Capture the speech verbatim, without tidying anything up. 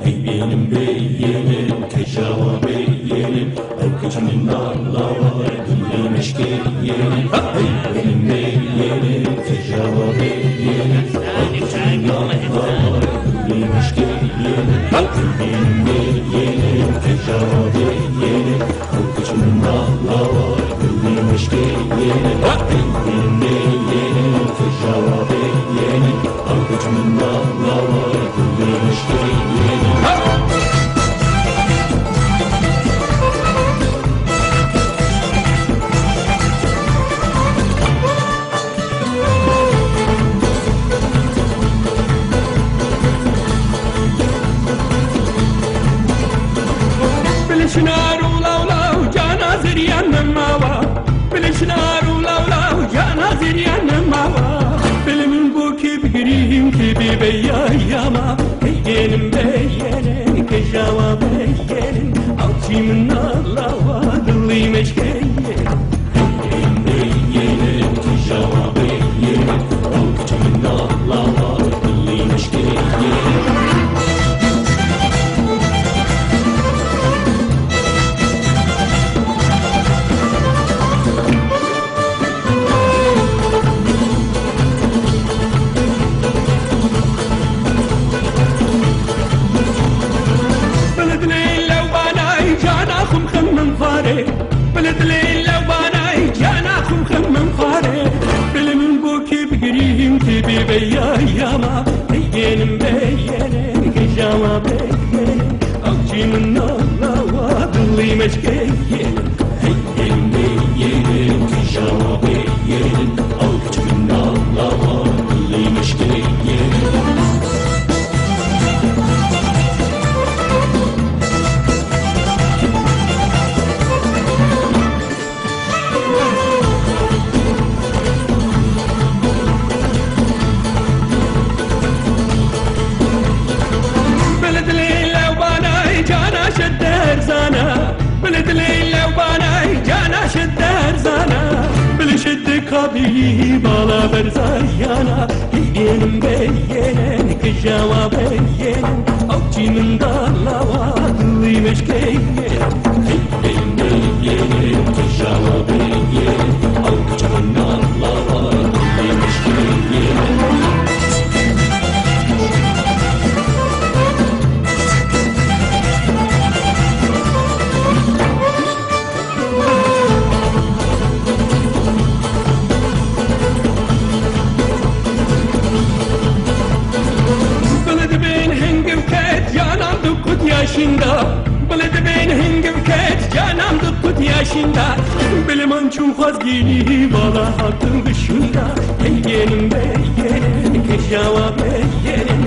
Hey benim beyenim Keşava beyenim Erkecimin dağlar Gülüm eşkeyenim Hey benim beyenim Keşava beyenim Erkecimin dağlar Gülüm eşkeyenim Hey benim beyenim Keşava beyenim Erkecimin dağlar Gülüm eşkeyenim Hey benim beyenim Keşava beyenim Erkecimin dağlar Gülüm eşkeyenim بالشنارو لو لو جانا زريان ماوا بالشنارو لو لو جانا زريان ماوا بالمن بوكي بقريم كبي بيا ياما بينم بينم كجاوا بينم اوتي من الله وادلي مشكين Benim beyenim Keşava beyenim Erkecimin dağlar Gülüm eşkeyenim بلد ليل لو باناي جانا خم خم من فاري بلد ليل لو باناي جانا خم خم من فاري بالمن بوكي بقريم تبي بيا ياما بينم بينم كجاوا بينم اوجي من الله وادلي مشكين Benim beyenim Keşava beyenim Erkecimin dağlar Gülüm eşkeyenim بلد ليل لو باناي جانا شدر زانا بلد ليل لو باناي جانا شدر زانا بالشد كابي بالا برزايانا بينم بينم كجاوا بينم اوجي من دالا وادلي مشكين Benim beyenim Keşava beyenim Erkecimin dağlar Gülüm eşkeyenim بلد بين هنگ وكات جانم دقت ياشندا بلد بين هنگ وكات جانم دقت ياشندا بالمن چون خزگيني بالا حتم بشندا بينم بينم كجاوا بينم